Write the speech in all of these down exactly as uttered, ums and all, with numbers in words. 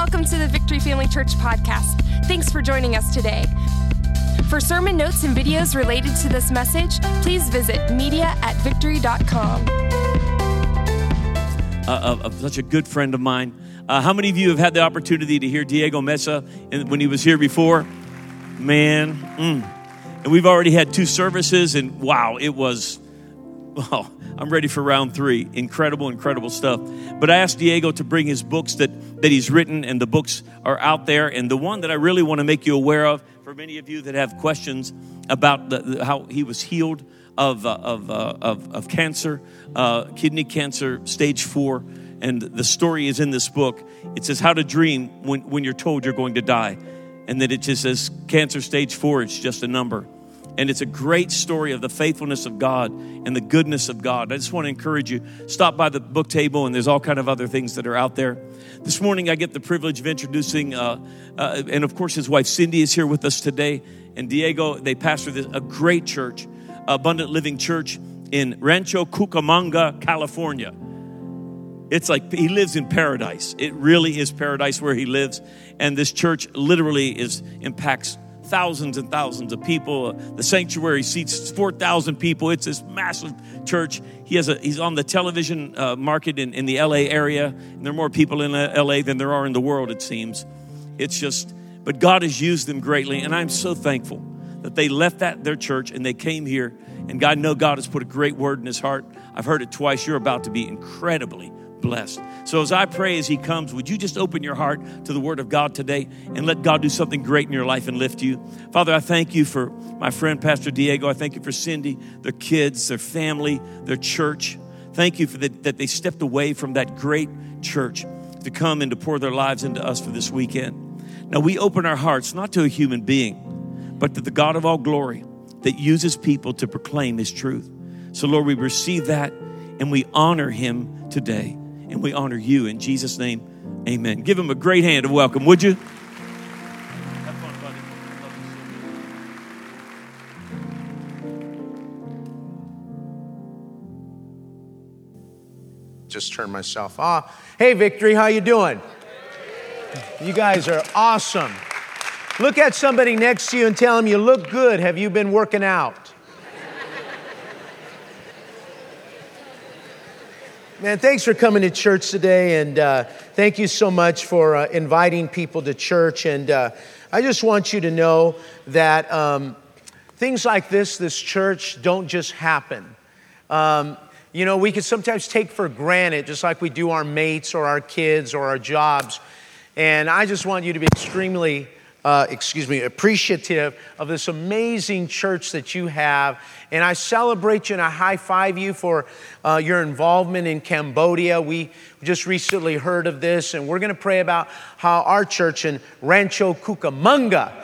Welcome to the Victory Family Church podcast. Thanks for joining us today. For sermon notes and videos related to this message, please visit media at victory dot com. Uh, of such a good friend of mine. Uh, how many of you have had the opportunity to hear Diego Mesa in, when he was here before? Man, mm. And we've already had two services, and wow, it was, well, I'm ready for round three. Incredible, incredible stuff. But I asked Diego to bring his books that, that he's written, and the books are out there. And the one that I really want to make you aware of, for many of you that have questions about the, the, how he was healed of uh, of, uh, of of cancer, uh, kidney cancer, stage four, and the story is in this book. It says how to dream when, when you're told you're going to die, and that it just says cancer stage four, it's just a number. And it's a great story of the faithfulness of God and the goodness of God. I just want to encourage you, stop by the book table, and there's all kind of other things that are out there. This morning, I get the privilege of introducing, uh, uh, and of course, his wife Cindy is here with us today. And Diego, they pastor this, a great church, Abundant Living Church in Rancho Cucamonga, California. It's like he lives in paradise. It really is paradise where he lives. And this church literally is impacts thousands and thousands of people. The sanctuary seats four thousand people. It's this massive church. He has a, he's on the television uh, market in, in the L A area. And there are more people in L A than there are in the world, it seems. It's just, but God has used them greatly. And I'm so thankful that they left that their church and they came here. And God, know God has put a great word in his heart. I've heard it twice. You're about to be incredibly blessed. So as I pray as he comes, would you just open your heart to the word of God today and let God do something great in your life and lift you? Father, I thank you for my friend, Pastor Diego. I thank you for Cindy, their kids, their family, their church. Thank you for the, that they stepped away from that great church to come and to pour their lives into us for this weekend. Now we open our hearts, not to a human being, but to the God of all glory that uses people to proclaim his truth. So Lord, we receive that and we honor him today. And we honor you in Jesus' name. Amen. Give him a great hand of welcome, would you? Have fun, buddy. Just turn myself off. Hey, Victory, how you doing? You guys are awesome. Look at somebody next to you and tell them you look good. Have you been working out? Man, thanks for coming to church today, and uh, thank you so much for uh, inviting people to church. And uh, I just want you to know that um, things like this, this church, don't just happen. Um, you know, we can sometimes take for granted, just like we do our mates or our kids or our jobs. And I just want you to be extremely Uh, excuse me, appreciative of this amazing church that you have. And I celebrate you and I high five you for uh, your involvement in Cambodia. We just recently heard of this, and we're going to pray about how our church in Rancho Cucamonga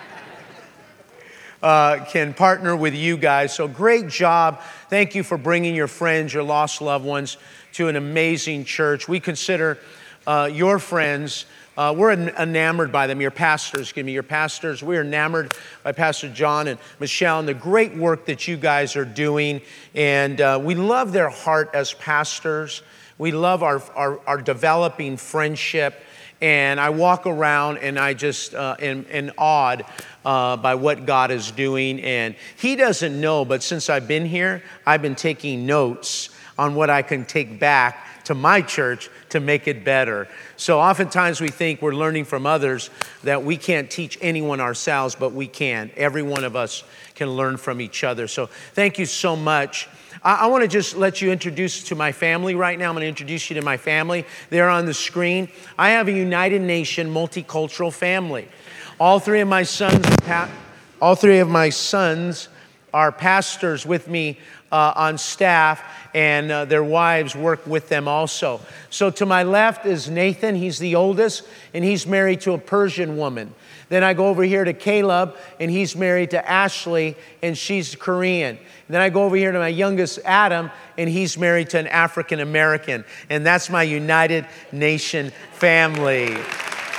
uh, can partner with you guys. So great job. Thank you for bringing your friends, your lost loved ones to an amazing church. We consider uh, your friends Uh, we're enamored by them, your pastors, excuse me, your pastors. We're enamored by Pastor John and Michelle and the great work that you guys are doing. And uh, we love their heart as pastors. We love our, our, our developing friendship. And I walk around and I just uh, am, am awed uh, by what God is doing. And he doesn't know, but since I've been here, I've been taking notes on what I can take back to my church to make it better. So oftentimes we think we're learning from others, that we can't teach anyone ourselves, but we can. Every one of us can learn from each other. So thank you so much. I, I want to just let you introduce to my family right now. I'm going to introduce you to my family. They're on the screen. I have a United Nation multicultural family. All three of my sons, all three of my sons are pastors with me uh, on staff, and uh, their wives work with them also. So to my left is Nathan. He's the oldest, and he's married to a Persian woman. Then I go over here to Caleb, and he's married to Ashley, and she's Korean. Then I go over here to my youngest, Adam, and he's married to an African American. And that's my United Nation family.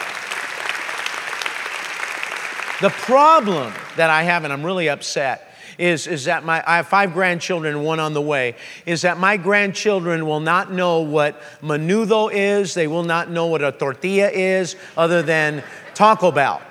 The problem that I have, and I'm really upset, is, is that my, I have five grandchildren and one on the way, is that my grandchildren will not know what menudo is. They will not know what a tortilla is other than Taco Bell.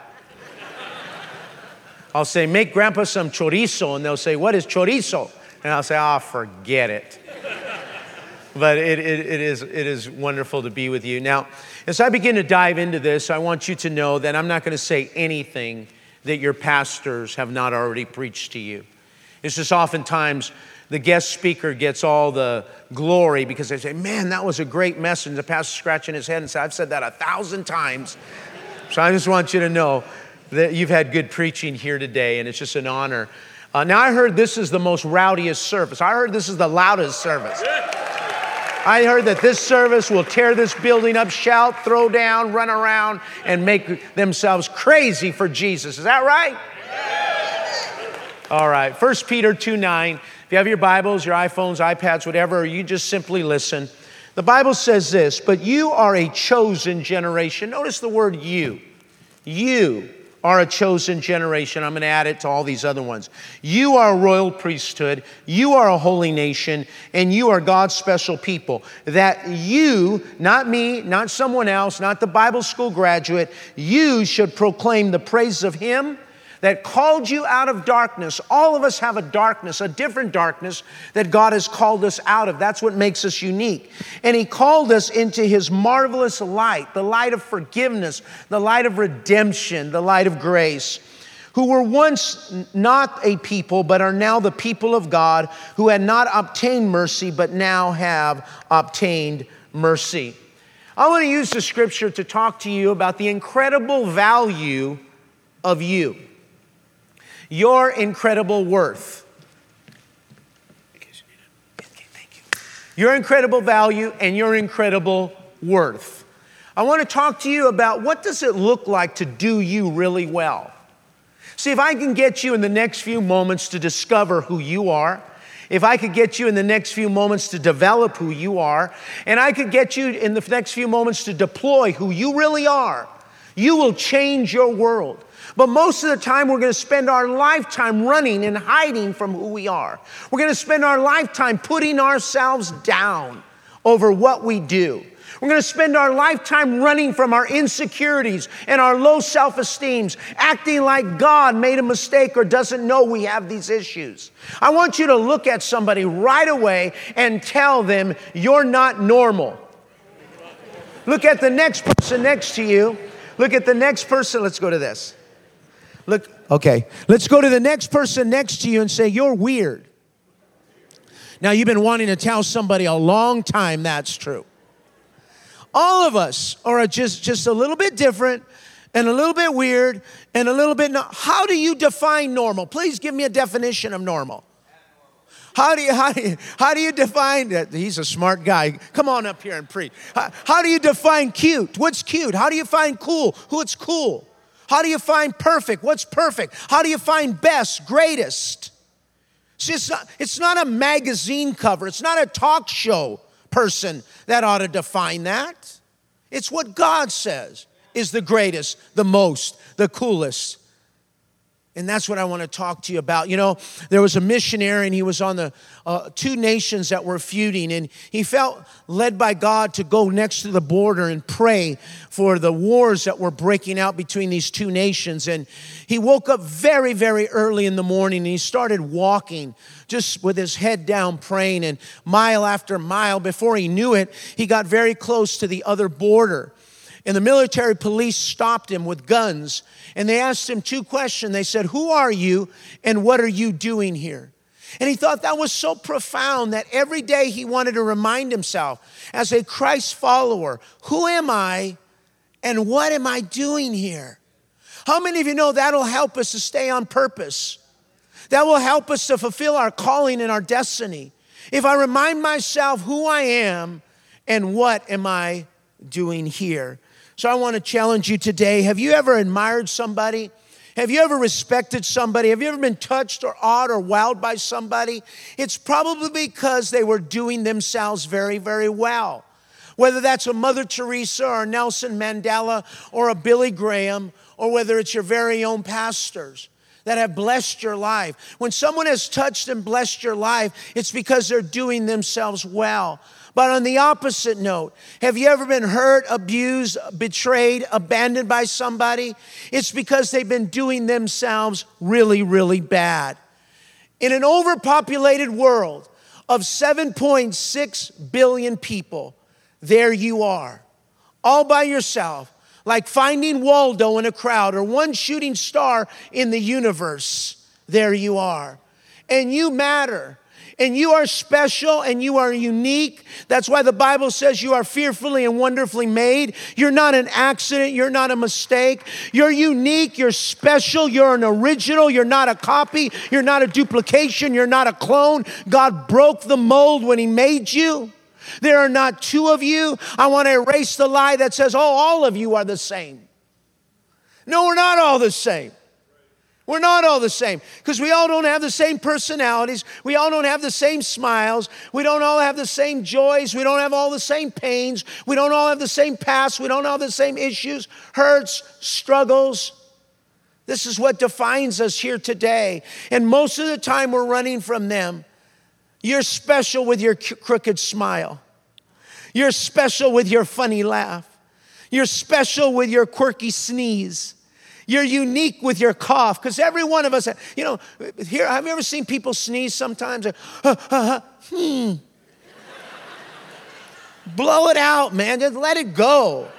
I'll say, make Grandpa some chorizo, and they'll say, what is chorizo? And I'll say, oh, forget it. But it, it, it, is, it is wonderful to be with you. Now, as I begin to dive into this, I want you to know that I'm not going to say anything that your pastors have not already preached to you. It's just oftentimes the guest speaker gets all the glory because they say, man, that was a great message. The pastor's scratching his head and says, I've said that a thousand times. So I just want you to know that you've had good preaching here today, and it's just an honor. Uh, now, I heard this is the most rowdiest service. I heard this is the loudest service. I heard that this service will tear this building up, shout, throw down, run around, and make themselves crazy for Jesus. Is that right? All right. First Peter two nine. If you have your Bibles, your iPhones, iPads, whatever, you just simply listen. The Bible says this, but you are a chosen generation. Notice the word you. You are a chosen generation. I'm going to add it to all these other ones. You are a royal priesthood. You are a holy nation. And you are God's special people. That you, not me, not someone else, not the Bible school graduate, you should proclaim the praise of Him that called you out of darkness. All of us have a darkness, a different darkness that God has called us out of. That's what makes us unique. And He called us into His marvelous light, the light of forgiveness, the light of redemption, the light of grace, who were once not a people, but are now the people of God, who had not obtained mercy, but now have obtained mercy. I want to use the scripture to talk to you about the incredible value of you. Your incredible worth. Your incredible value and your incredible worth. I want to talk to you about what does it look like to do you really well. See, if I can get you in the next few moments to discover who you are, if I could get you in the next few moments to develop who you are, and I could get you in the next few moments to deploy who you really are, you will change your world. But most of the time, we're going to spend our lifetime running and hiding from who we are. We're going to spend our lifetime putting ourselves down over what we do. We're going to spend our lifetime running from our insecurities and our low self-esteems, acting like God made a mistake or doesn't know we have these issues. I want you to look at somebody right away and tell them you're not normal. Look at the next person next to you. Look at the next person. Let's go to this. Look, okay, let's go to the next person next to you and say, you're weird. Now, you've been wanting to tell somebody a long time that's true. All of us are just, just a little bit different and a little bit weird and a little bit, no- how do you define normal? Please give me a definition of normal. How do you, how do you, how do you define that? He's a smart guy. Come on up here and preach. How, how do you define cute? What's cute? How do you find cool? What's cool? How do you find perfect? What's perfect? How do you find best, greatest? See, it's not, it's not a magazine cover. It's not a talk show person that ought to define that. It's what God says is the greatest, the most, the coolest. And that's what I want to talk to you about. You know, there was a missionary and he was on the uh, two nations that were feuding, and he felt led by God to go next to the border and pray for the wars that were breaking out between these two nations. And he woke up very, very early in the morning and he started walking just with his head down praying, and mile after mile, before he knew it, he got very close to the other border. And the military police stopped him with guns, and they asked him two questions. They said, who are you and what are you doing here? And he thought that was so profound that every day he wanted to remind himself, as a Christ follower, who am I and what am I doing here? How many of you know that'll help us to stay on purpose? That will help us to fulfill our calling and our destiny. If I remind myself who I am and what am I doing here? So I want to challenge you today. Have you ever admired somebody? Have you ever respected somebody? Have you ever been touched or awed or wowed by somebody? It's probably because they were doing themselves very, very well. Whether that's a Mother Teresa or a Nelson Mandela or a Billy Graham, or whether it's your very own pastors. that have blessed your life. When someone has touched and blessed your life, it's because they're doing themselves well. But on the opposite note, have you ever been hurt, abused, betrayed, abandoned by somebody? It's because they've been doing themselves really, really bad. In an overpopulated world of seven point six billion people, there you are, all by yourself, like finding Waldo in a crowd or one shooting star in the universe. There you are. And you matter. And you are special and you are unique. That's why the Bible says you are fearfully and wonderfully made. You're not an accident. You're not a mistake. You're unique. You're special. You're an original. You're not a copy. You're not a duplication. You're not a clone. God broke the mold when He made you. There are not two of you. I want to erase the lie that says, oh, all of you are the same. No, we're not all the same. We're not all the same because we all don't have the same personalities. We all don't have the same smiles. We don't all have the same joys. We don't have all the same pains. We don't all have the same past. We don't all have the same issues, hurts, struggles. This is what defines us here today. And most of the time we're running from them. You're special with your crooked smile. You're special with your funny laugh. You're special with your quirky sneeze. You're unique with your cough, because every one of us, you know, here, have you ever seen people sneeze sometimes? Uh, uh, uh, hmm. Blow it out, man. Just let it go.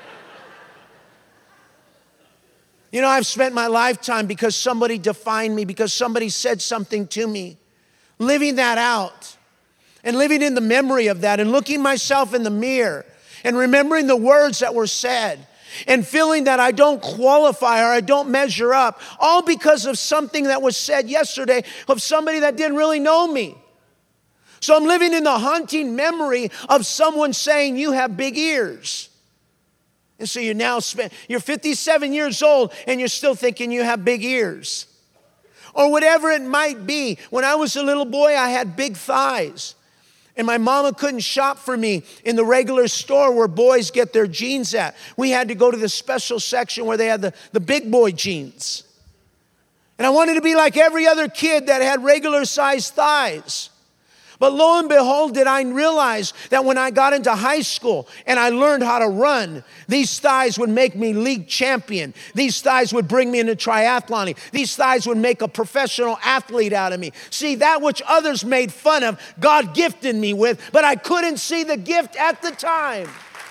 You know, I've spent my lifetime because somebody defined me, because somebody said something to me, living that out and living in the memory of that and looking myself in the mirror and remembering the words that were said. And feeling that I don't qualify or I don't measure up, all because of something that was said yesterday of somebody that didn't really know me. So I'm living in the haunting memory of someone saying, you have big ears. And so you're now, spent, you're fifty-seven years old and you're still thinking you have big ears. Or whatever it might be. When I was a little boy, I had big thighs. And my mama couldn't shop for me in the regular store where boys get their jeans at. We had to go to the special section where they had the, the big boy jeans. And I wanted to be like every other kid that had regular sized thighs. But lo and behold, did I realize that when I got into high school and I learned how to run, these thighs would make me league champion. These thighs would bring me into triathlon. These thighs would make a professional athlete out of me. See, that which others made fun of, God gifted me with, but I couldn't see the gift at the time.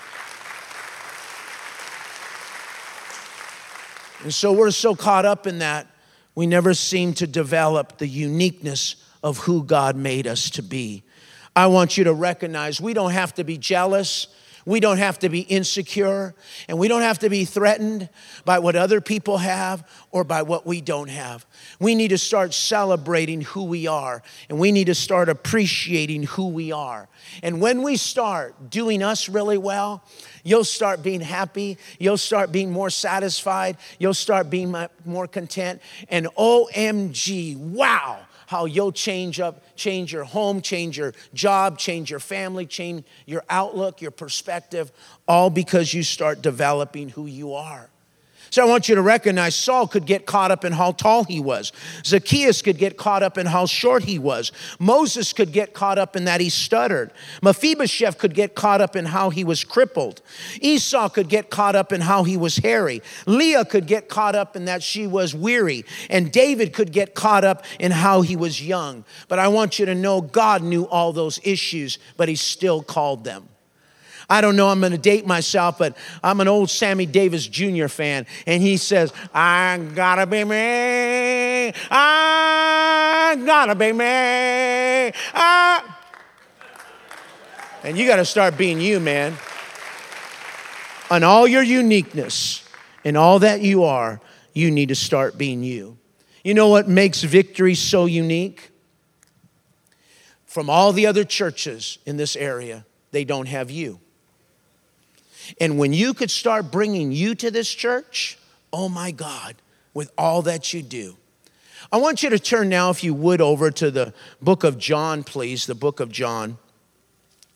And so we're so caught up in that, we never seem to develop the uniqueness of who God made us to be. I want you to recognize we don't have to be jealous. We don't have to be insecure. And we don't have to be threatened by what other people have or by what we don't have. We need to start celebrating who we are. And we need to start appreciating who we are. And when we start doing us really well, you'll start being happy. You'll start being more satisfied. You'll start being more content. And O M G, wow. How you'll change up, change your home, change your job, change your family, change your outlook, your perspective, all because you start developing who you are. So I want you to recognize Saul could get caught up in how tall he was. Zacchaeus could get caught up in how short he was. Moses could get caught up in that he stuttered. Mephibosheth could get caught up in how he was crippled. Esau could get caught up in how he was hairy. Leah could get caught up in that she was weary. And David could get caught up in how he was young. But I want you to know God knew all those issues, but He still called them. I don't know, I'm going to date myself, but I'm an old Sammy Davis Junior fan. And he says, I gotta be me. I gotta be me. I... And you got to start being you, man. On all your uniqueness and all that you are, you need to start being you. You know what makes Victory so unique? From all the other churches in this area, they don't have you. And when you could start bringing you to this church, oh my God, with all that you do. I want you to turn now, if you would, over to the book of John, please, the book of John.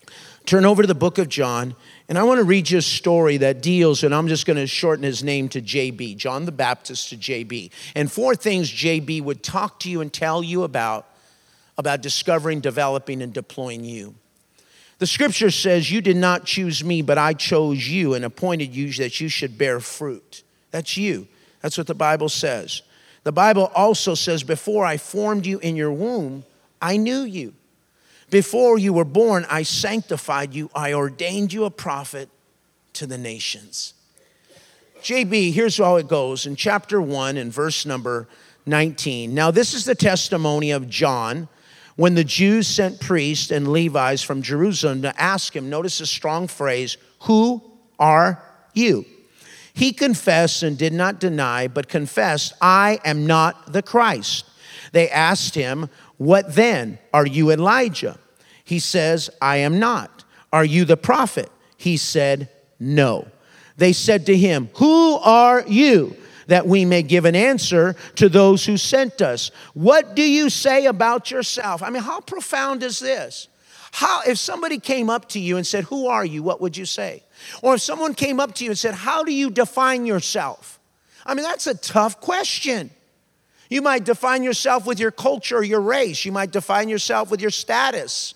turn over to the book of John, and I want to read you a story that deals, and I'm just going to shorten his name to J B, John the Baptist to J B. And four things J B would talk to you and tell you about, about discovering, developing, and deploying you. The scripture says, you did not choose me, but I chose you and appointed you that you should bear fruit. That's you. That's what the Bible says. The Bible also says, before I formed you in your womb, I knew you. Before you were born, I sanctified you. I ordained you a prophet to the nations. J B, here's how it goes. In chapter one and verse number nineteen. Now this is the testimony of John when the Jews sent priests and Levites from Jerusalem to ask him, notice the strong phrase, who are you? He confessed and did not deny, but confessed, I am not the Christ. They asked him, what then? Are you Elijah? He says, I am not. Are you the prophet? He said, no. They said to him, who are you? That we may give an answer to those who sent us. What do you say about yourself? I mean, how profound is this? How, if somebody came up to you and said, who are you? What would you say? Or if someone came up to you and said, how do you define yourself? I mean, that's a tough question. You might define yourself with your culture or your race. You might define yourself with your status.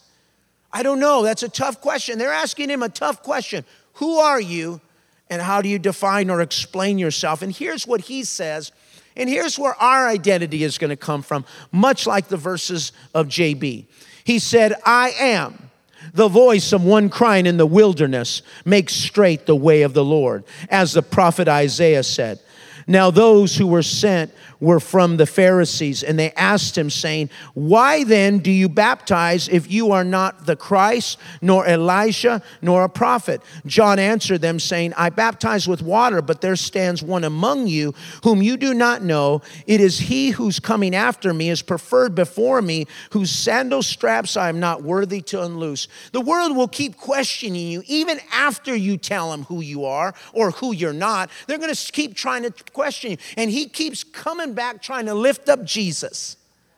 I don't know. That's a tough question. They're asking him a tough question. Who are you and how do you define or explain yourself? And here's what he says. And here's where our identity is going to come from, much like the verses of J B. He said, I am the voice of one crying in the wilderness, make straight the way of the Lord, as the prophet Isaiah said. Now those who were sent were from the Pharisees, and they asked him, saying, why then do you baptize if you are not the Christ, nor Elisha, nor a prophet? John answered them, saying, I baptize with water, but there stands one among you whom you do not know. It is he who's coming after me, is preferred before me, whose sandal straps I am not worthy to unloose. The world will keep questioning you, even after you tell them who you are or who you're not. They're going to keep trying to question you. And he keeps coming back trying to lift up Jesus.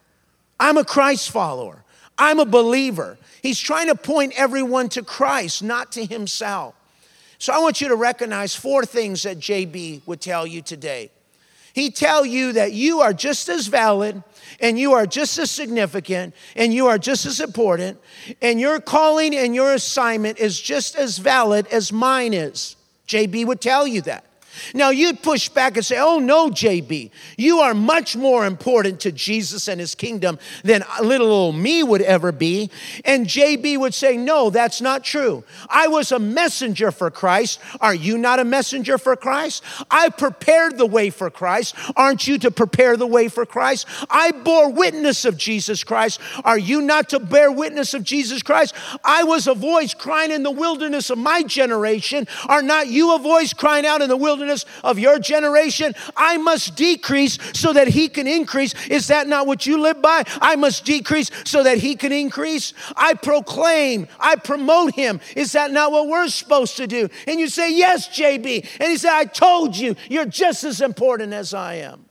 I'm a Christ follower. I'm a believer. He's trying to point everyone to Christ, not to himself. So I want you to recognize four things that J B would tell you today. He'd tell you that you are just as valid and you are just as significant and you are just as important and your calling and your assignment is just as valid as mine is. J B would tell you that. Now you'd push back and say, oh no, J B, you are much more important to Jesus and his kingdom than little old me would ever be. And J B would say, no, that's not true. I was a messenger for Christ. Are you not a messenger for Christ? I prepared the way for Christ. Aren't you to prepare the way for Christ? I bore witness of Jesus Christ. Are you not to bear witness of Jesus Christ? I was a voice crying in the wilderness of my generation. Are not you a voice crying out in the wilderness of your generation? I must decrease so that he can increase. Is that not what you live by? I must decrease so that he can increase. I proclaim, I promote him. Is that not what we're supposed to do? And you say, yes, J B. And he said, I told you, you're just as important as I am.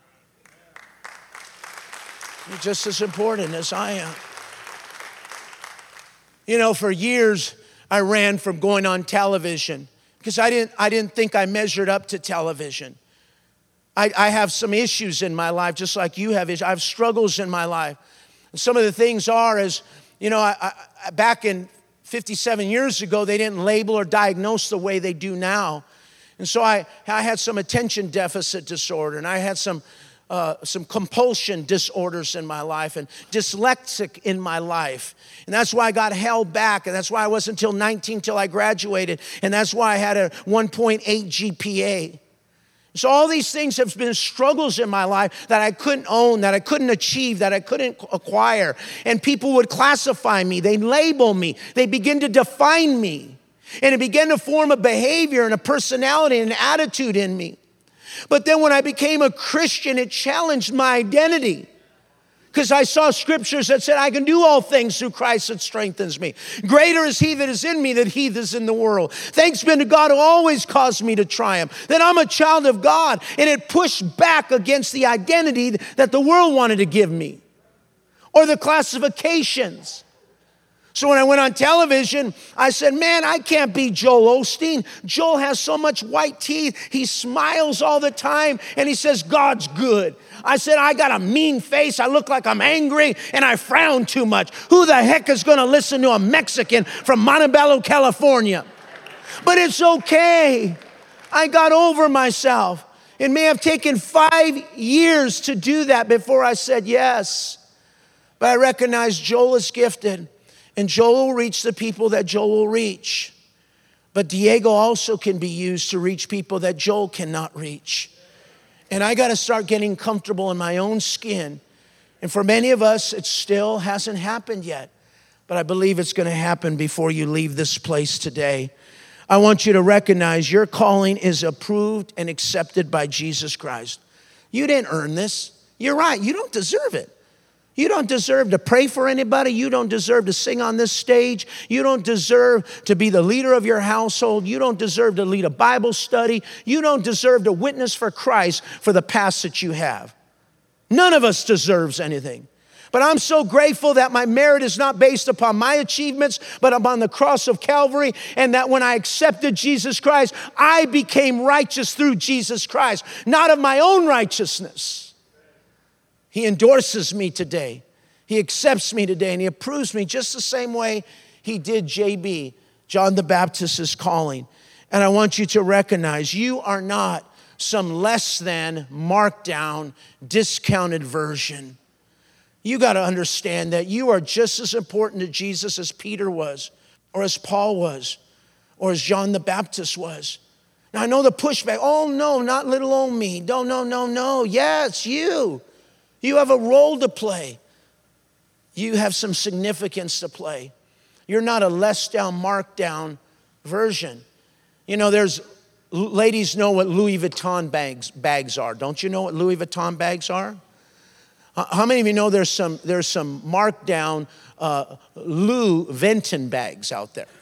You're just as important as I am. You know, for years, I ran from going on television because I didn't, I didn't think I measured up to television. I, I have some issues in my life, just like you have issues. I have struggles in my life. And some of the things are is, you know, I, I, back in fifty-seven years ago, they didn't label or diagnose the way they do now. And so I, I had some attention deficit disorder, and I had some Uh, some compulsion disorders in my life and dyslexic in my life. And that's why I got held back. And that's why I wasn't until nineteen till I graduated. And that's why I had a one point eight G P A. So all these things have been struggles in my life that I couldn't own, that I couldn't achieve, that I couldn't acquire. And people would classify me. They label me. They begin to define me. And it began to form a behavior and a personality and an attitude in me. But then when I became a Christian, it challenged my identity. Because I saw scriptures that said I can do all things through Christ that strengthens me. Greater is he that is in me than he that is in the world. Thanks be to God who always caused me to triumph. That I'm a child of God. And it pushed back against the identity that the world wanted to give me. Or the classifications. So when I went on television, I said, man, I can't be Joel Osteen. Joel has so much white teeth. He smiles all the time, and he says, God's good. I said, I got a mean face. I look like I'm angry, and I frown too much. Who the heck is going to listen to a Mexican from Montebello, California? But it's okay. I got over myself. It may have taken five years to do that before I said yes. But I recognize Joel is gifted. And Joel will reach the people that Joel will reach. But Diego also can be used to reach people that Joel cannot reach. And I got to start getting comfortable in my own skin. And for many of us, it still hasn't happened yet. But I believe it's going to happen before you leave this place today. I want you to recognize your calling is approved and accepted by Jesus Christ. You didn't earn this. You're right. You don't deserve it. You don't deserve to pray for anybody. You don't deserve to sing on this stage. You don't deserve to be the leader of your household. You don't deserve to lead a Bible study. You don't deserve to witness for Christ for the past that you have. None of us deserves anything. But I'm so grateful that my merit is not based upon my achievements, but upon the cross of Calvary, and that when I accepted Jesus Christ, I became righteous through Jesus Christ, not of my own righteousness. He endorses me today. He accepts me today, and he approves me just the same way he did J B, John the Baptist's calling. And I want you to recognize you are not some less than, marked down, discounted version. You got to understand that you are just as important to Jesus as Peter was, or as Paul was, or as John the Baptist was. Now, I know the pushback. Oh, no, not little old me. No, no, no, no. Yes, you. You have a role to play. You have some significance to play. You're not a less down, marked down version. You know, there's, ladies know what Louis Vuitton bags, bags are. Don't you know what Louis Vuitton bags are? How many of you know there's some, there's some marked down uh, Lou Venton bags out there?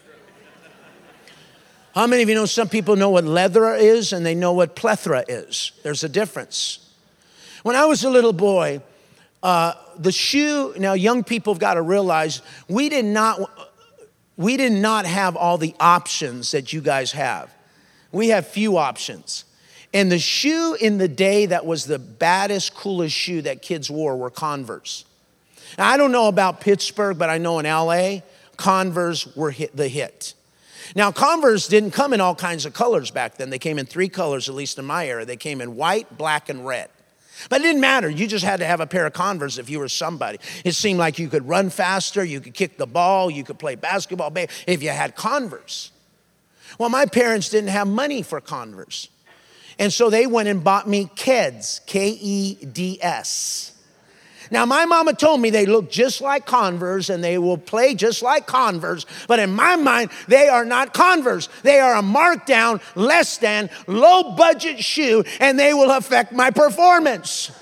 How many of you know some people know what leather is and they know what plethora is? There's a difference. When I was a little boy, uh, the shoe, now young people have got to realize, we did not, we did not have all the options that you guys have. We have few options. And the shoe in the day that was the baddest, coolest shoe that kids wore were Converse. Now, I don't know about Pittsburgh, but I know in L A, Converse were hit, the hit. Now, Converse didn't come in all kinds of colors back then. They came in three colors, at least in my era. They came in white, black, and red. But it didn't matter. You just had to have a pair of Converse if you were somebody. It seemed like you could run faster, you could kick the ball, you could play basketball if you had Converse. Well, my parents didn't have money for Converse. And so they went and bought me Keds, K E D S. Now, my mama told me they look just like Converse and they will play just like Converse. But in my mind, they are not Converse. They are a marked down, less than, low budget shoe, and they will affect my performance.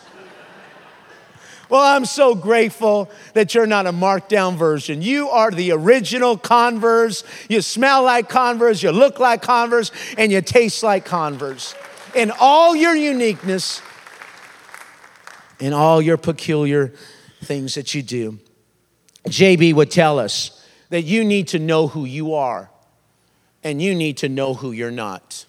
Well, I'm so grateful that you're not a marked down version. You are the original Converse. You smell like Converse, you look like Converse, and you taste like Converse. In all your uniqueness, in all your peculiar things that you do. J B would tell us that you need to know who you are, and you need to know who you're not.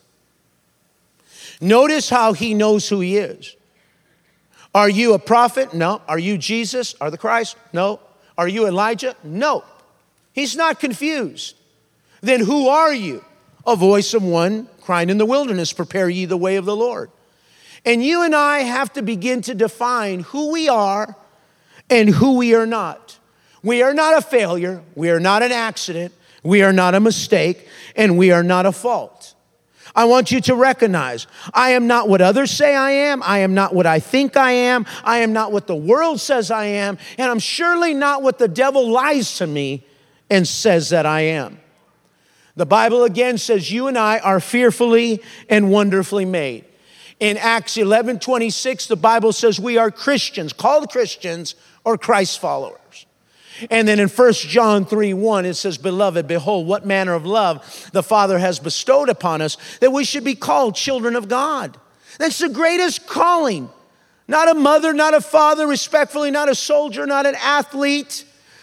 Notice how he knows who he is. Are you a prophet? No. Are you Jesus? Are the Christ? No. Are you Elijah? No. He's not confused. Then who are you? A voice of one crying in the wilderness, prepare ye the way of the Lord. And you and I have to begin to define who we are and who we are not. We are not a failure. We are not an accident. We are not a mistake. And we are not a fault. I want you to recognize, I am not what others say I am. I am not what I think I am. I am not what the world says I am. And I'm surely not what the devil lies to me and says that I am. The Bible again says you and I are fearfully and wonderfully made. In Acts eleven twenty-six, the Bible says we are Christians, called Christians or Christ followers. And then in First John three one, it says, beloved, behold, what manner of love the Father has bestowed upon us, that we should be called children of God. That's the greatest calling. Not a mother, not a father, respectfully, not a soldier, not an athlete,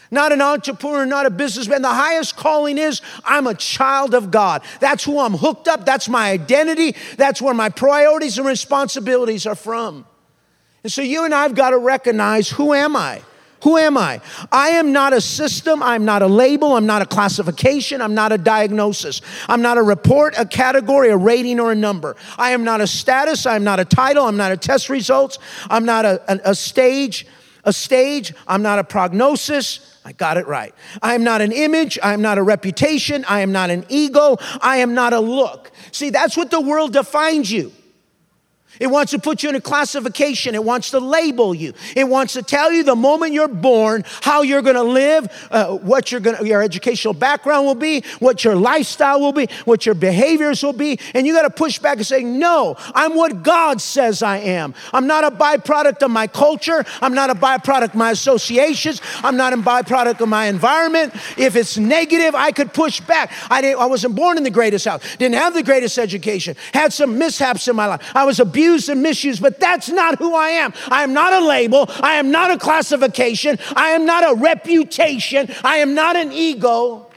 not an entrepreneur, not a businessman. The highest calling is I'm a child of God. That's who I'm hooked up. That's my identity. That's where my priorities and responsibilities are from. And so you and I have got to recognize, who am I? Who am I? I am not a system. I'm not a label. I'm not a classification. I'm not a diagnosis. I'm not a report, a category, a rating, or a number. I am not a status. I'm not a title. I'm not a test results. I'm not a, a, a stage, a stage. I'm not a prognosis. I got it right. I am not an image. I am not a reputation. I am not an ego. I am not a look. See, that's what the world defines you. It wants to put you in a classification. It wants to label you. It wants to tell you the moment you're born how you're going to live, uh, what you're going, your educational background will be, what your lifestyle will be, what your behaviors will be, and you got to push back and say, "No, I'm what God says I am. I'm not a byproduct of my culture. I'm not a byproduct of my associations. I'm not a byproduct of my environment. If it's negative, I could push back. I didn't. I wasn't born in the greatest house. Didn't have the greatest education. Had some mishaps in my life. I was abused." and misused, but that's not who I am. I am not a label. I am not a classification. I am not a reputation. I am not an ego.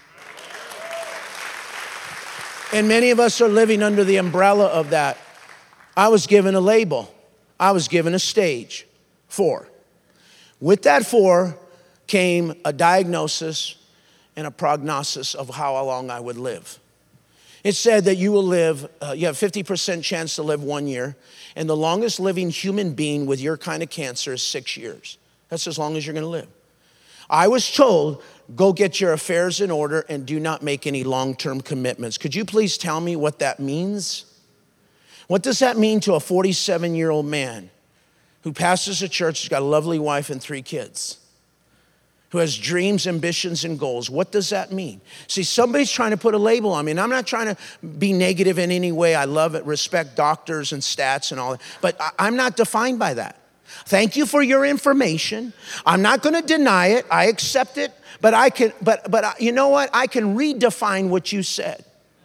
And many of us are living under the umbrella of that. I was given a label. I was given a stage, four. With that four came a diagnosis and a prognosis of how long I would live. It said that you will live, uh, you have fifty percent chance to live one year, and the longest living human being with your kind of cancer is six years. That's as long as you're going to live. I was told, go get your affairs in order and do not make any long-term commitments. Could you please tell me what that means? What does that mean to a forty-seven-year-old man who pastors a church, who's got a lovely wife and three kids, who has dreams, ambitions, and goals? What does that mean? See, somebody's trying to put a label on me, and I'm not trying to be negative in any way. I love it, respect doctors and stats and all that, but I'm not defined by that. Thank you for your information. I'm not going to deny it. I accept it, but I can. But but you know what? I can redefine what you said.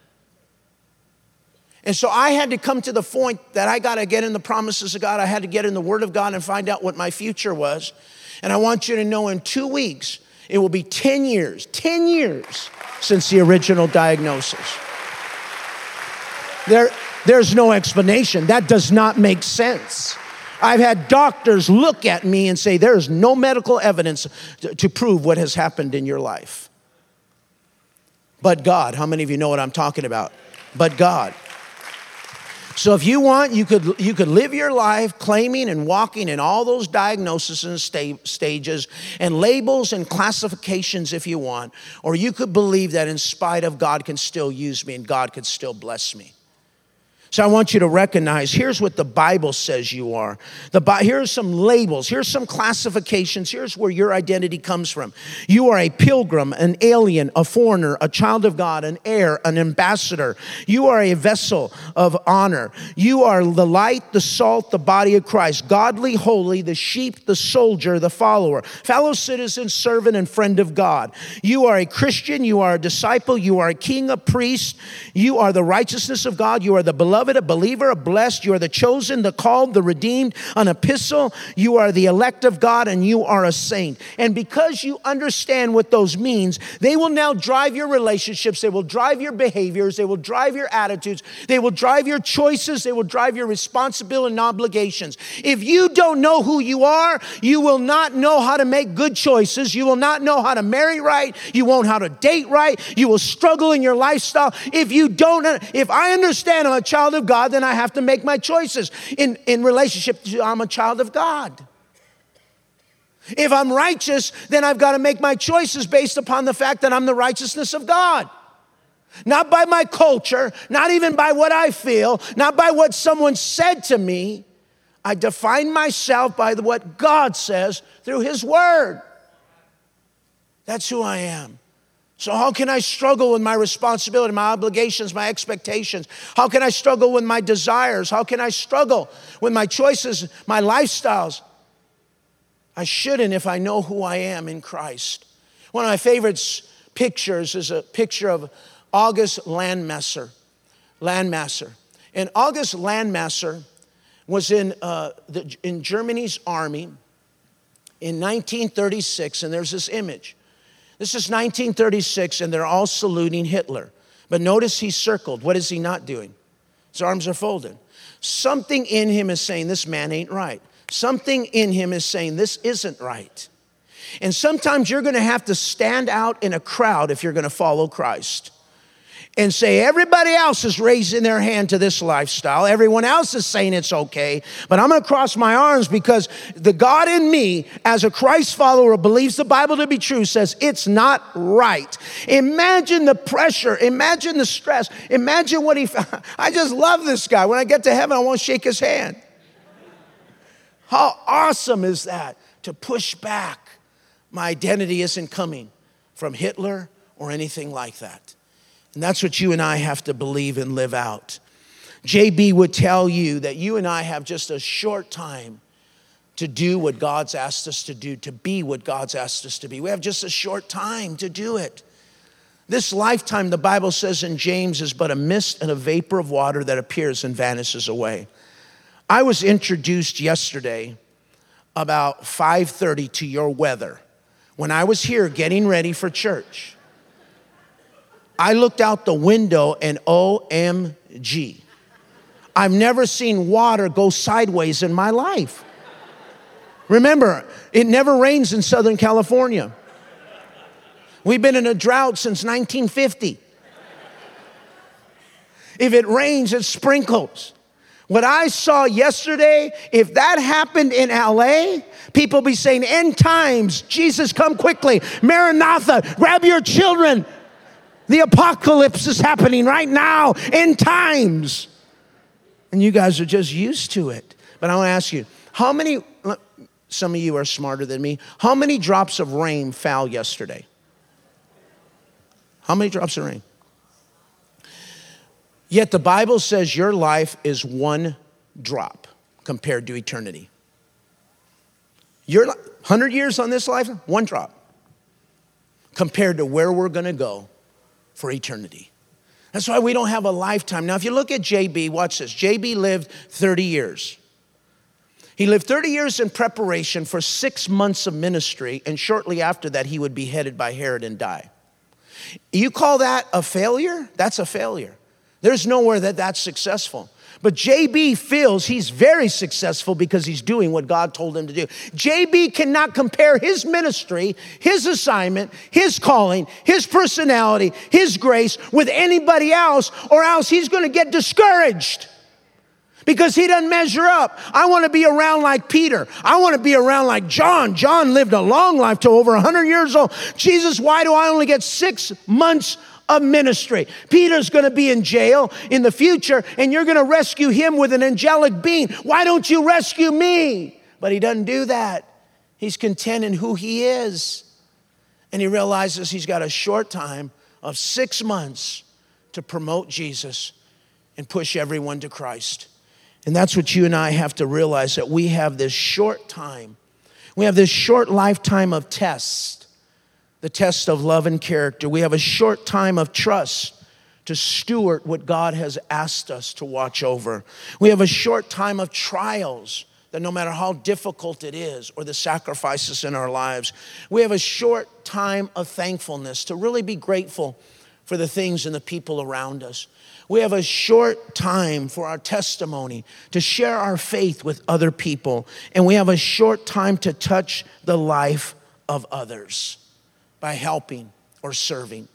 And so I had to come to the point that I got to get in the promises of God. I had to get in the Word of God and find out what my future was. And I want you to know, in two weeks, it will be ten years, ten years since the original diagnosis. There, there's no explanation. That does not make sense. I've had doctors look at me and say, there is no medical evidence to, to prove what has happened in your life. But God, how many of you know what I'm talking about? But God. So if you want, you could you could live your life claiming and walking in all those diagnoses and sta- stages and labels and classifications if you want, or you could believe that in spite of God can still use me and God can still bless me. So I want you to recognize, here's what the Bible says you are. The Bi- here are some labels. Here's some classifications. Here's where your identity comes from. You are a pilgrim, an alien, a foreigner, a child of God, an heir, an ambassador. You are a vessel of honor. You are the light, the salt, the body of Christ. Godly, holy, the sheep, the soldier, the follower. Fellow citizen, servant, and friend of God. You are a Christian. You are a disciple. You are a king, a priest. You are the righteousness of God. You are the beloved, a believer, a blessed. You are the chosen, the called, the redeemed, an epistle. You are the elect of God, and you are a saint. And because you understand what those means, they will now drive your relationships. They will drive your behaviors. They will drive your attitudes. They will drive your choices. They will drive your responsibility and obligations. If you don't know who you are, you will not know how to make good choices. You will not know how to marry right. You won't know how to date right. You will struggle in your lifestyle. If you don't, if I understand I'm a child of God, then I have to make my choices in, in relationship to I'm a child of God. If I'm righteous, then I've got to make my choices based upon the fact that I'm the righteousness of God. Not by my culture, not even by what I feel, not by what someone said to me. I define myself by what God says through His Word. That's who I am. So how can I struggle with my responsibility, my obligations, my expectations? How can I struggle with my desires? How can I struggle with my choices, my lifestyles? I shouldn't if I know who I am in Christ. One of my favorite pictures is a picture of August Landmasser. Landmasser. And August Landmasser was in, uh, the, in Germany's army. in nineteen thirty-six, and there's this image. This is nineteen thirty-six, and they're all saluting Hitler. But notice he's circled. What is he not doing? His arms are folded. Something in him is saying, this man ain't right. Something in him is saying, this isn't right. And sometimes you're going to have to stand out in a crowd if you're going to follow Christ and say, everybody else is raising their hand to this lifestyle. Everyone else is saying it's okay, but I'm going to cross my arms because the God in me, as a Christ follower, believes the Bible to be true, says it's not right. Imagine the pressure. Imagine the stress. Imagine what he found. I just love this guy. When I get to heaven, I want to shake his hand. How awesome is that? To push back. My identity isn't coming from Hitler or anything like that. And that's what you and I have to believe and live out. J B would tell you that you and I have just a short time to do what God's asked us to do, to be what God's asked us to be. We have just a short time to do it. This lifetime, the Bible says in James, is but a mist and a vapor of water that appears and vanishes away. I was introduced yesterday about five thirty to your weather when I was here getting ready for church. I looked out the window and O M G. I've never seen water go sideways in my life. Remember, it never rains in Southern California. We've been in a drought since nineteen fifty. If it rains, it sprinkles. What I saw yesterday, if that happened in L A, people be saying, end times, Jesus come quickly, Maranatha, grab your children. The apocalypse is happening right now, end times. And you guys are just used to it. But I want to ask you, how many, some of you are smarter than me, how many drops of rain fell yesterday? How many drops of rain? Yet the Bible says your life is one drop compared to eternity. Your one hundred years on this life, one drop compared to where we're going to go for eternity. That's why we don't have a lifetime. Now, if you look at J B, watch this. J B lived thirty years. He lived thirty years in preparation for six months of ministry, and shortly after that, he would be beheaded by Herod and die. You call that a failure? That's a failure. There's nowhere that that's successful. But J B feels he's very successful because he's doing what God told him to do. J B cannot compare his ministry, his assignment, his calling, his personality, his grace with anybody else, or else he's going to get discouraged because he doesn't measure up. I want to be around like Peter. I want to be around like John. John lived a long life to over one hundred years old. Jesus, why do I only get six months of ministry? Peter's going to be in jail in the future, and you're going to rescue him with an angelic being. Why don't you rescue me? But he doesn't do that. He's content in who he is. And he realizes he's got a short time of six months to promote Jesus and push everyone to Christ. And that's what you and I have to realize, that we have this short time. We have this short lifetime of tests. The test of love and character. We have a short time of trust to steward what God has asked us to watch over. We have a short time of trials that no matter how difficult it is or the sacrifices in our lives, we have a short time of thankfulness to really be grateful for the things and the people around us. We have a short time for our testimony to share our faith with other people. And we have a short time to touch the life of others by helping or serving.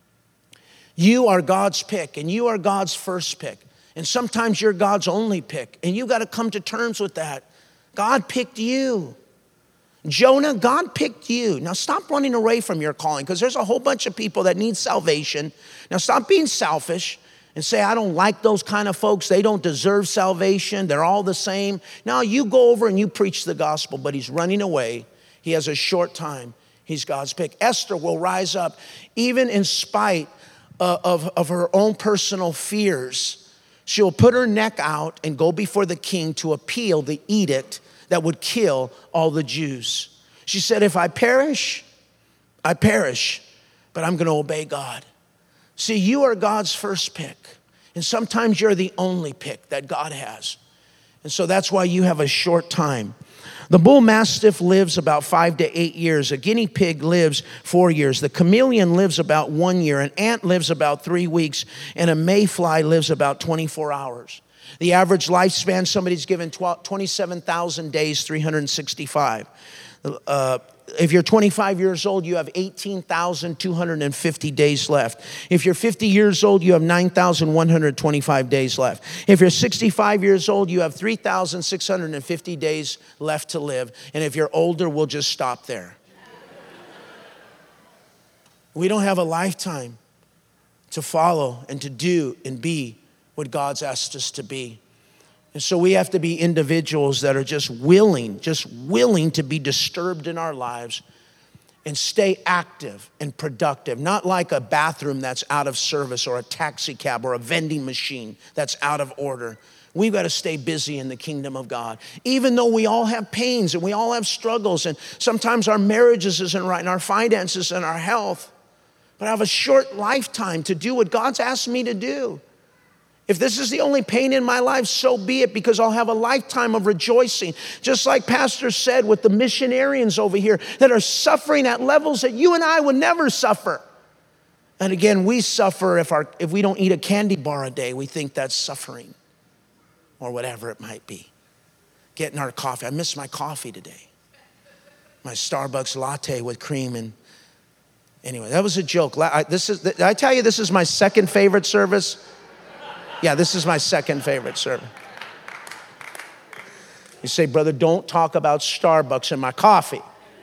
You are God's pick, and you are God's first pick. And sometimes you're God's only pick, and you got to come to terms with that. God picked you. Jonah, God picked you. Now stop running away from your calling, because there's a whole bunch of people that need salvation. Now stop being selfish and say, I don't like those kind of folks. They don't deserve salvation. They're all the same. Now you go over and you preach the gospel, but he's running away. He has a short time. He's God's pick. Esther will rise up even in spite of, of, of her own personal fears. She'll put her neck out and go before the king to appeal the edict that would kill all the Jews. She said, if I perish, I perish, but I'm going to obey God. See, you are God's first pick. And sometimes you're the only pick that God has. And so that's why you have a short time. The bull mastiff lives about five to eight years. A guinea pig lives four years. The chameleon lives about one year. An ant lives about three weeks. And a mayfly lives about twenty-four hours. The average lifespan, somebody's given twenty-seven thousand days, three hundred sixty-five. Uh, if you're twenty-five years old, you have eighteen thousand two hundred fifty days left. If you're fifty years old, you have nine thousand one hundred twenty-five days left. If you're sixty-five years old, you have three thousand six hundred fifty days left to live. And if you're older, we'll just stop there. We don't have a lifetime to follow and to do and be what God's asked us to be. And so we have to be individuals that are just willing, just willing to be disturbed in our lives and stay active and productive. Not like a bathroom that's out of service or a taxi cab or a vending machine that's out of order. We've got to stay busy in the kingdom of God. Even though we all have pains and we all have struggles and sometimes our marriages isn't right and our finances and our health. But I have a short lifetime to do what God's asked me to do. If this is the only pain in my life, so be it, because I'll have a lifetime of rejoicing. Just like Pastor said with the missionarians over here that are suffering at levels that you and I would never suffer. And again, we suffer if, our, if we don't eat a candy bar a day. We think that's suffering or whatever it might be. Getting our coffee. I miss my coffee today. My Starbucks latte with cream. And anyway, that was a joke. I, this is, did I tell you this is my second favorite service? Yeah, this is my second favorite sermon. You say, brother, don't talk about Starbucks and my coffee.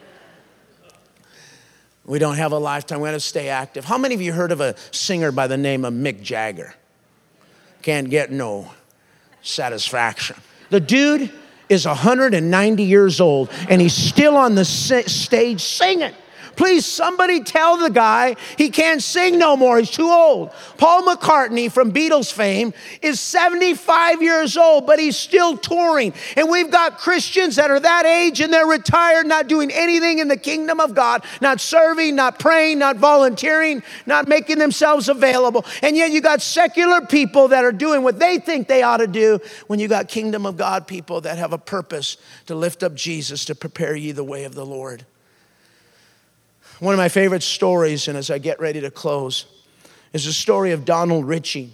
We don't have a lifetime. We have to stay active. How many of you heard of a singer by the name of Mick Jagger? Can't get no satisfaction. The dude is one hundred ninety years old, and he's still on the stage singing. Please, somebody tell the guy he can't sing no more. He's too old. Paul McCartney from Beatles fame is seventy-five years old, but he's still touring. And we've got Christians that are that age and they're retired, not doing anything in the kingdom of God, not serving, not praying, not volunteering, not making themselves available. And yet you got secular people that are doing what they think they ought to do when you got kingdom of God people that have a purpose to lift up Jesus, to prepare ye the way of the Lord. One of my favorite stories, and as I get ready to close, is the story of Donald Ritchie.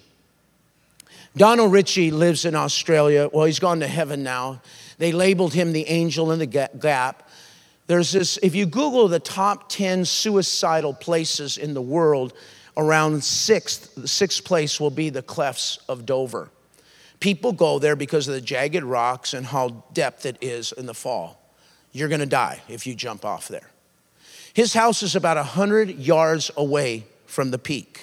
Donald Ritchie lives in Australia. Well, he's gone to heaven now. They labeled him the angel in the gap. There's this, if you Google the top ten suicidal places in the world, around sixth, the sixth place will be the Cliffs of Dover. People go there because of the jagged rocks and how depth it is in the fall. You're going to die if you jump off there. His house is about one hundred yards away from the peak.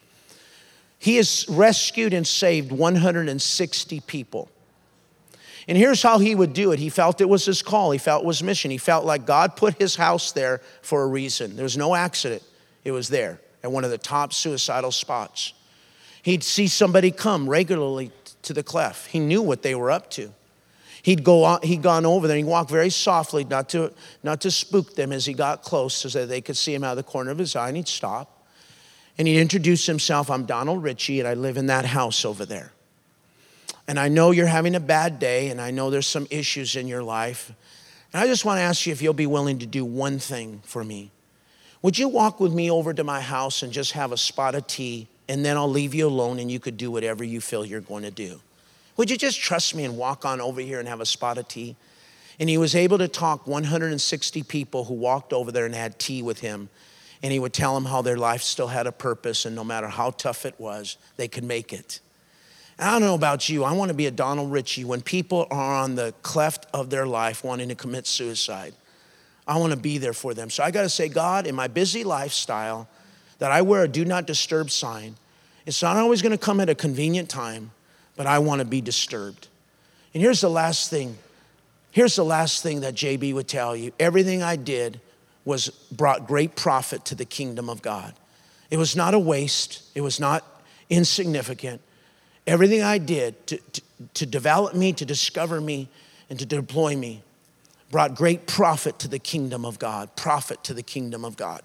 He has rescued and saved one hundred sixty people. And here's how he would do it. He felt it was his call. He felt it was mission. He felt like God put his house there for a reason. There was no accident. It was there at one of the top suicidal spots. He'd see somebody come regularly to the cleft. He knew what they were up to. He'd go on, he'd gone over there and he'd walk very softly, not to, not to spook them as he got close so that they could see him out of the corner of his eye, and he'd stop. And he'd introduce himself. I'm Donald Ritchie, and I live in that house over there. And I know you're having a bad day, and I know there's some issues in your life. And I just want to ask you if you'll be willing to do one thing for me. Would you walk with me over to my house and just have a spot of tea, and then I'll leave you alone, and you could do whatever you feel you're going to do. Would you just trust me and walk on over here and have a spot of tea? And he was able to talk one hundred sixty people who walked over there and had tea with him. And he would tell them how their life still had a purpose, and no matter how tough it was, they could make it. And I don't know about you. I want to be a Donald Ritchie. When people are on the cleft of their life wanting to commit suicide, I want to be there for them. So I got to say, God, in my busy lifestyle, that I wear a do not disturb sign. It's not always going to come at a convenient time, but I want to be disturbed. And here's the last thing. Here's the last thing that J B would tell you. Everything I did was brought great profit to the kingdom of God. It was not a waste. It was not insignificant. Everything I did to, to, to develop me, to discover me, and to deploy me brought great profit to the kingdom of God. Profit to the kingdom of God.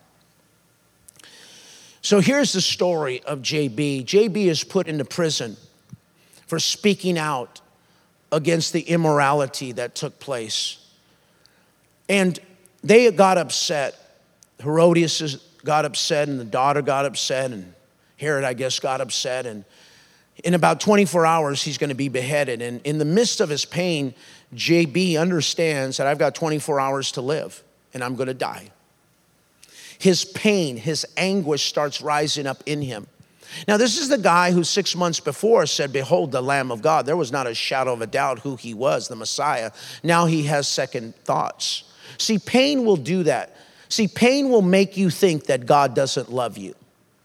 So here's the story of J B. J B is put into prison for speaking out against the immorality that took place. And they got upset. Herodias got upset, and the daughter got upset, and Herod, I guess, got upset. And in about twenty-four hours, he's going to be beheaded. And in the midst of his pain, J B understands that I've got twenty-four hours to live, and I'm going to die. His pain, his anguish starts rising up in him. Now, this is the guy who six months before said, behold, the Lamb of God. There was not a shadow of a doubt who he was, the Messiah. Now he has second thoughts. See, pain will do that. See, pain will make you think that God doesn't love you.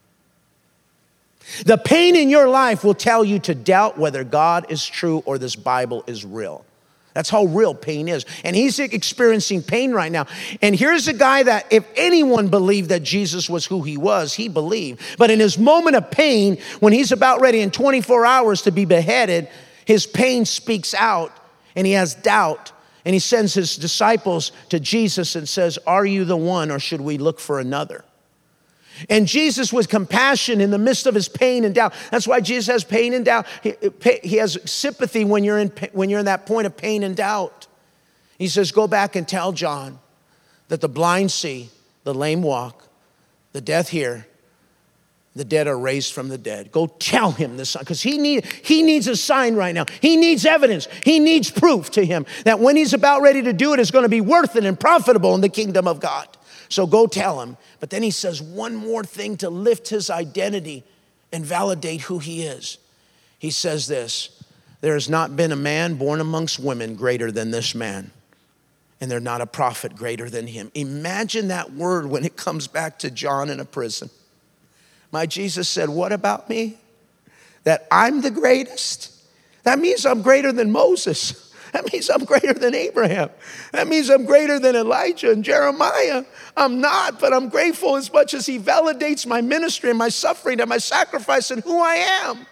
The pain in your life will tell you to doubt whether God is true or this Bible is real. That's how real pain is. And he's experiencing pain right now. And here's a guy that if anyone believed that Jesus was who he was, he believed. But in his moment of pain, when he's about ready in twenty-four hours to be beheaded, his pain speaks out and he has doubt. And he sends his disciples to Jesus and says, are you the one, or should we look for another? And Jesus, with compassion in the midst of his pain and doubt. That's why Jesus has pain and doubt. He, he has sympathy when you're in when you're in that point of pain and doubt. He says, go back and tell John that the blind see, the lame walk, the deaf hear, the dead are raised from the dead. Go tell him this, because he need he needs a sign right now. He needs evidence. He needs proof to him that when he's about ready to do it, it's going to be worth it and profitable in the kingdom of God. So go tell him. But then he says one more thing to lift his identity and validate who he is. He says this, there has not been a man born amongst women greater than this man, and there's not a prophet greater than him. Imagine that word when it comes back to John in a prison. My Jesus said, what about me? That I'm the greatest? That means I'm greater than Moses. That means I'm greater than Abraham. That means I'm greater than Elijah and Jeremiah. I'm not, but I'm grateful as much as he validates my ministry and my suffering and my sacrifice and who I am.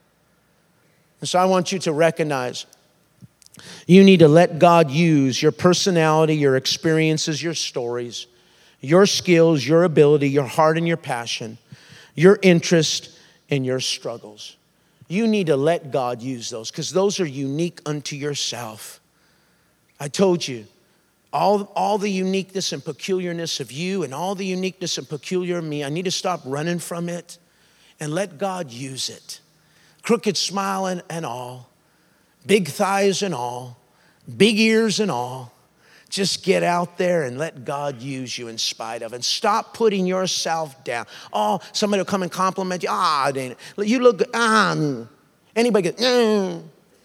And so I want you to recognize you need to let God use your personality, your experiences, your stories, your skills, your ability, your heart and your passion, your interest and your struggles. You need to let God use those, because those are unique unto yourself. I told you, all, all the uniqueness and peculiarness of you and all the uniqueness and peculiar of me, I need to stop running from it and let God use it. Crooked smile and, and all, big thighs and all, big ears and all. Just get out there and let God use you in spite of. And stop putting yourself down. Oh, somebody will come and compliment you. Ah, Dana, you look good. Ah, anybody get, mm.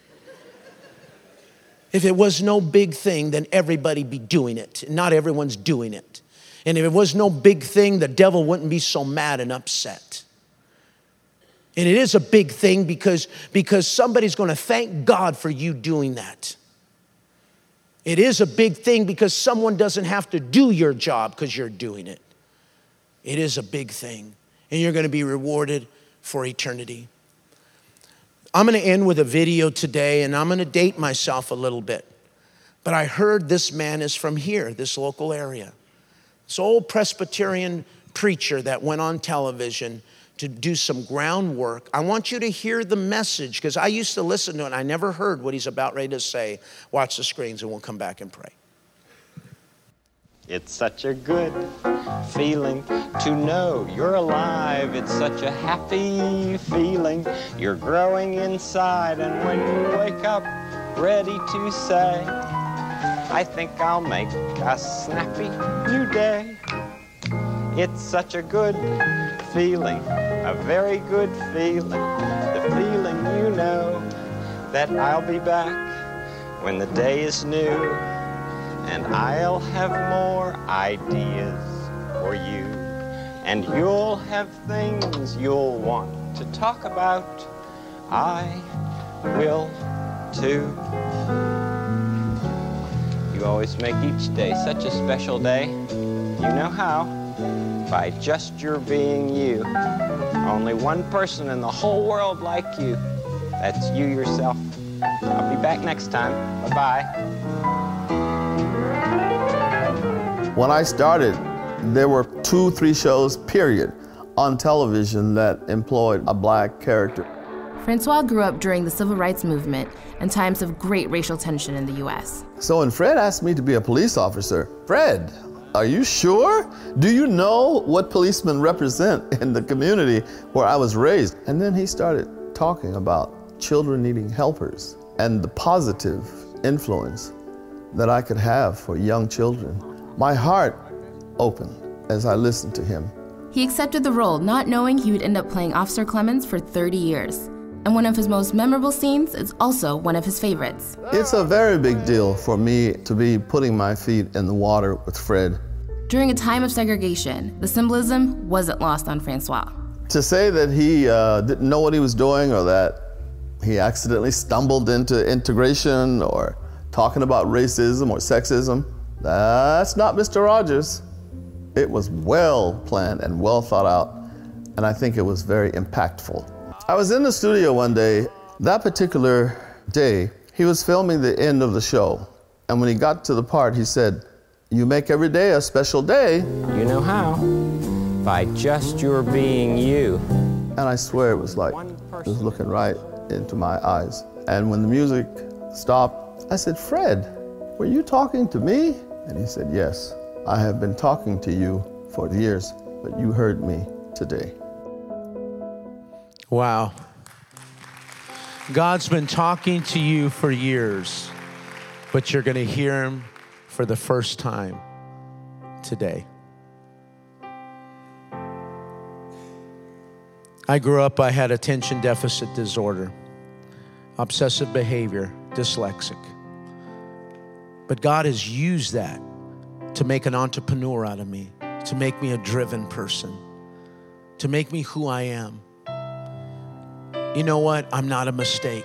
If it was no big thing, then everybody be doing it. Not everyone's doing it. And if it was no big thing, the devil wouldn't be so mad and upset. And it is a big thing because, because somebody's going to thank God for you doing that. It is a big thing because someone doesn't have to do your job because you're doing it. It is a big thing, and you're going to be rewarded for eternity. I'm going to end with a video today, and I'm going to date myself a little bit. But I heard this man is from here, this local area. This old Presbyterian preacher that went on television to do some groundwork. I want you to hear the message, because I used to listen to it and I never heard what he's about ready to say. Watch the screens and we'll come back and pray. It's such a good feeling to know you're alive. It's such a happy feeling. You're growing inside, and when you wake up ready to say, I think I'll make a snappy new day. It's such a good feeling, a very good feeling, the feeling you know that I'll be back when the day is new, and I'll have more ideas for you, and you'll have things you'll want to talk about. I will too. You always make each day such a special day. You know how? By just your being you. Only one person in the whole world like you. That's you yourself. I'll be back next time. Bye-bye. When I started, there were two, three shows, period, on television that employed a black character. Francois grew up during the civil rights movement and times of great racial tension in the U S. So when Fred asked me to be a police officer, Fred, are you sure? Do you know what policemen represent in the community where I was raised? And then he started talking about children needing helpers and the positive influence that I could have for young children. My heart opened as I listened to him. He accepted the role, not knowing he would end up playing Officer Clemens for thirty years. And one of his most memorable scenes is also one of his favorites. It's a very big deal for me to be putting my feet in the water with Fred. During a time of segregation, the symbolism wasn't lost on Francois. To say that he uh, didn't know what he was doing, or that he accidentally stumbled into integration or talking about racism or sexism, that's not Mister Rogers. It was well planned and well thought out, and I think it was very impactful. I was in the studio one day. That particular day, he was filming the end of the show, and when he got to the part, he said, "You make every day a special day." You know how? By just your being you. And I swear it was like, he was looking right into my eyes. And when the music stopped, I said, "Fred, were you talking to me?" And he said, "Yes, I have been talking to you for years, but you heard me today." Wow. God's been talking to you for years, but you're going to hear him for the first time today. I grew up, I had attention deficit disorder, obsessive behavior, dyslexic. But God has used that to make an entrepreneur out of me, to make me a driven person, to make me who I am. You know what? I'm not a mistake.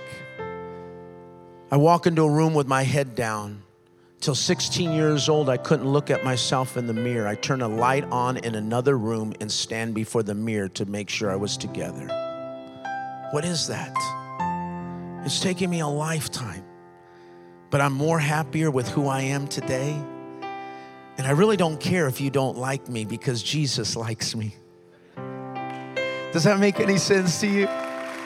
I walk into a room with my head down. Till sixteen years old, I couldn't look at myself in the mirror. I turned a light on in another room and stand before the mirror to make sure I was together. What is that? It's taken me a lifetime, but I'm more happier with who I am today. And I really don't care if you don't like me, because Jesus likes me. Does that make any sense to you?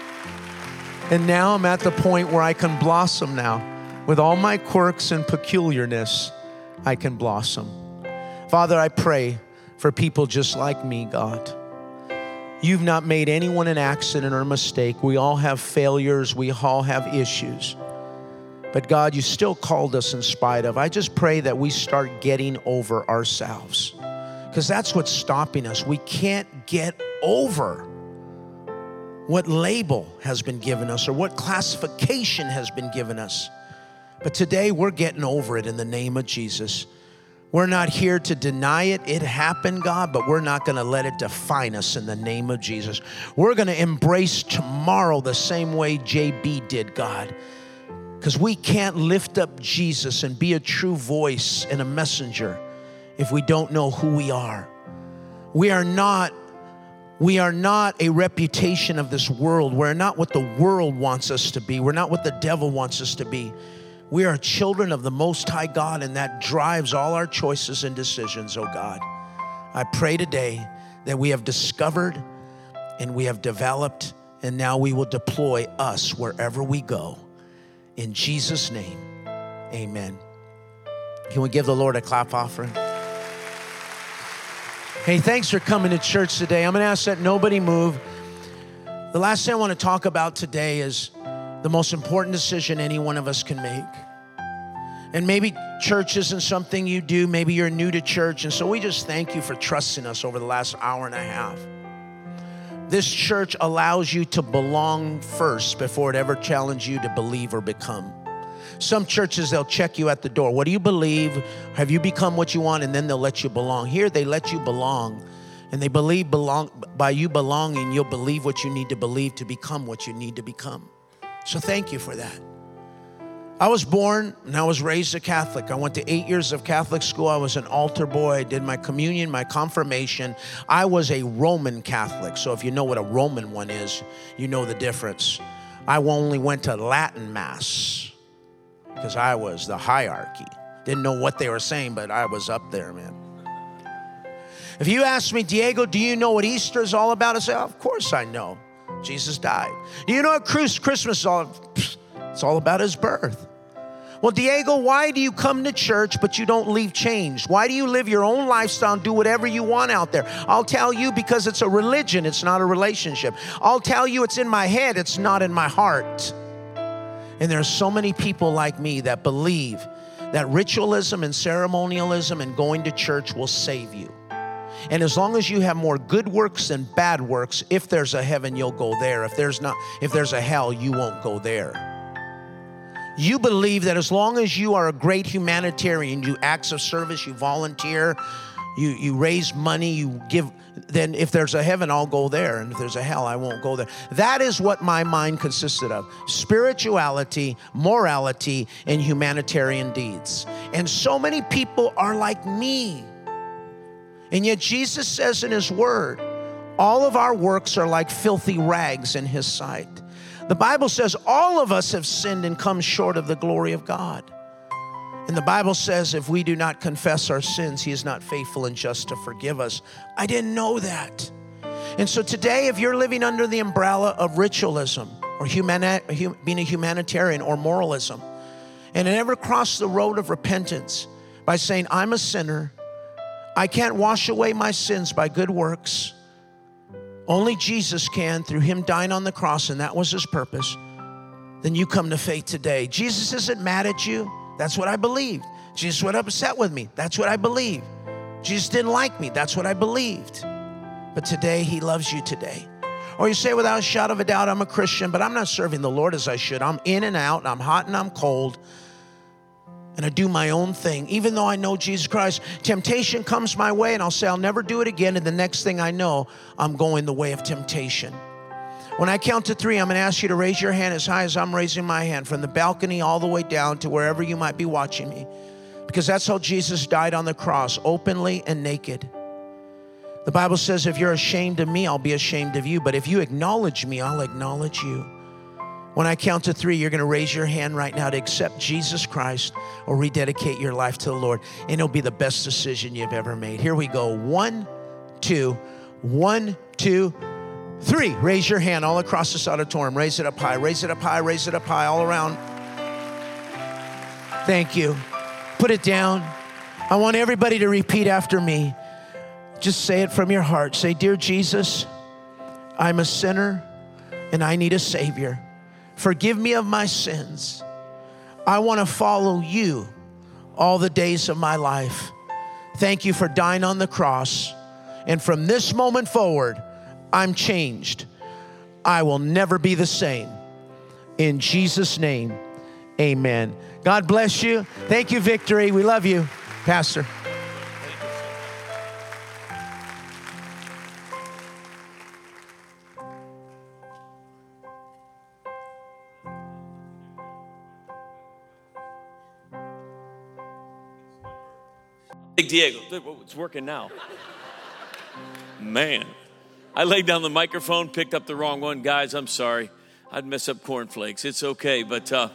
And now I'm at the point where I can blossom now. With all my quirks and peculiarness, I can blossom. Father, I pray for people just like me, God. You've not made anyone an accident or a mistake. We all have failures. We all have issues. But God, you still called us in spite of. I just pray that we start getting over ourselves, because that's what's stopping us. We can't get over what label has been given us or what classification has been given us. But today we're getting over it in the name of Jesus. We're not here to deny it. It happened, God, but we're not going to let it define us in the name of Jesus. We're going to embrace tomorrow the same way J B did, God, because we can't lift up Jesus and be a true voice and a messenger if we don't know who we are. We are not We are not a reputation of this world. We're not what the world wants us to be. We're not what the devil wants us to be. We are children of the Most High God, and that drives all our choices and decisions, oh God. I pray today that we have discovered and we have developed, and now we will deploy us wherever we go. In Jesus' name, amen. Can we give the Lord a clap offering? Hey, thanks for coming to church today. I'm going to ask that nobody move. The last thing I want to talk about today is the most important decision any one of us can make. And maybe church isn't something you do. Maybe you're new to church. And so we just thank you for trusting us over the last hour and a half. This church allows you to belong first before it ever challenges you to believe or become. Some churches, they'll check you at the door. What do you believe? Have you become what you want? And then they'll let you belong. Here, they let you belong. And they believe belong by you belonging, you'll believe what you need to believe to become what you need to become. So thank you for that. I was born and I was raised a Catholic. I went to eight years of Catholic school. I was an altar boy. I did my communion, my confirmation. I was a Roman Catholic. So if you know what a Roman one is, you know the difference. I only went to Latin Mass, because I was the hierarchy. Didn't know what they were saying, but I was up there, man. If you ask me, Diego, do you know what Easter is all about? I say, oh, of course I know. Jesus died. Do you know what Christmas is all? It's all about his birth. Well, Diego, why do you come to church but you don't leave changed? Why do you live your own lifestyle and do whatever you want out there? I'll tell you, because it's a religion, it's not a relationship. I'll tell you, it's in my head, it's not in my heart. And there's so many people like me that believe that ritualism and ceremonialism and going to church will save you. And as long as you have more good works than bad works, if there's a heaven, you'll go there. If there's not, if there's a hell, you won't go there. You believe that as long as you are a great humanitarian, you do acts of service, you volunteer, you, you raise money, you give, then if there's a heaven, I'll go there. And if there's a hell, I won't go there. That is what my mind consisted of. Spirituality, morality, and humanitarian deeds. And so many people are like me. And yet Jesus says in his word, all of our works are like filthy rags in his sight. The Bible says all of us have sinned and come short of the glory of God. And the Bible says if we do not confess our sins, he is not faithful and just to forgive us. I didn't know that. And so today, if you're living under the umbrella of ritualism or humani- being a humanitarian or moralism, and never cross the road of repentance by saying, I'm a sinner, I can't wash away my sins by good works, only Jesus can through him dying on the cross, and that was his purpose, then you come to faith today. Jesus isn't mad at you. That's what I believed. Jesus was upset with me. That's what I believed. Jesus didn't like me. That's what I believed. But today, he loves you today. Or you say, without a shadow of a doubt, I'm a Christian, but I'm not serving the Lord as I should. I'm in and out, and I'm hot and I'm cold, and I do my own thing, even though I know Jesus Christ. Temptation comes my way, and I'll say, I'll never do it again, and the next thing I know, I'm going the way of temptation. When I count to three, I'm going to ask you to raise your hand as high as I'm raising my hand, from the balcony all the way down to wherever you might be watching me, because that's how Jesus died on the cross, openly and naked. The Bible says, if you're ashamed of me, I'll be ashamed of you, but if you acknowledge me, I'll acknowledge you. When I count to three, you're going to raise your hand right now to accept Jesus Christ or rededicate your life to the Lord, and it'll be the best decision you've ever made. Here we go. One, two, one, two, three. Raise your hand all across this auditorium. Raise it up high, raise it up high, raise it up high, all around. Thank you. Put it down. I want everybody to repeat after me. Just say it from your heart. Say, dear Jesus, I'm a sinner and I need a Savior. Forgive me of my sins. I want to follow you all the days of my life. Thank you for dying on the cross. And from this moment forward, I'm changed. I will never be the same. In Jesus' name, amen. God bless you. Thank you, Victory. We love you, Pastor. Diego, it's working now. Man, I laid down the microphone, picked up the wrong one. Guys, I'm sorry. I'd mess up cornflakes. It's okay, but uh,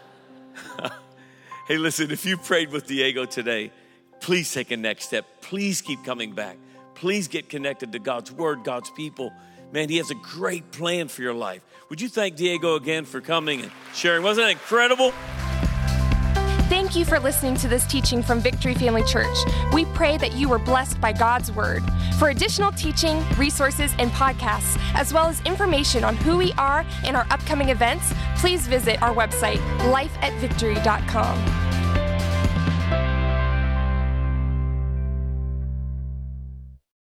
hey, listen, if you prayed with Diego today, please take a next step. Please keep coming back. Please get connected to God's Word, God's people. Man, he has a great plan for your life. Would you thank Diego again for coming and sharing? Wasn't that incredible? Thank you for listening to this teaching from Victory Family Church. We pray that you were blessed by God's Word. For additional teaching, resources, and podcasts, as well as information on who we are and our upcoming events, please visit our website, life at victory dot com.